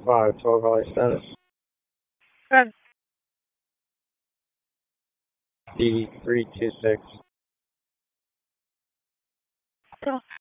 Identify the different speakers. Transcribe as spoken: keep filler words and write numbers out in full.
Speaker 1: five, twelve Valley status.
Speaker 2: Good.
Speaker 1: D three two six.
Speaker 2: Cool.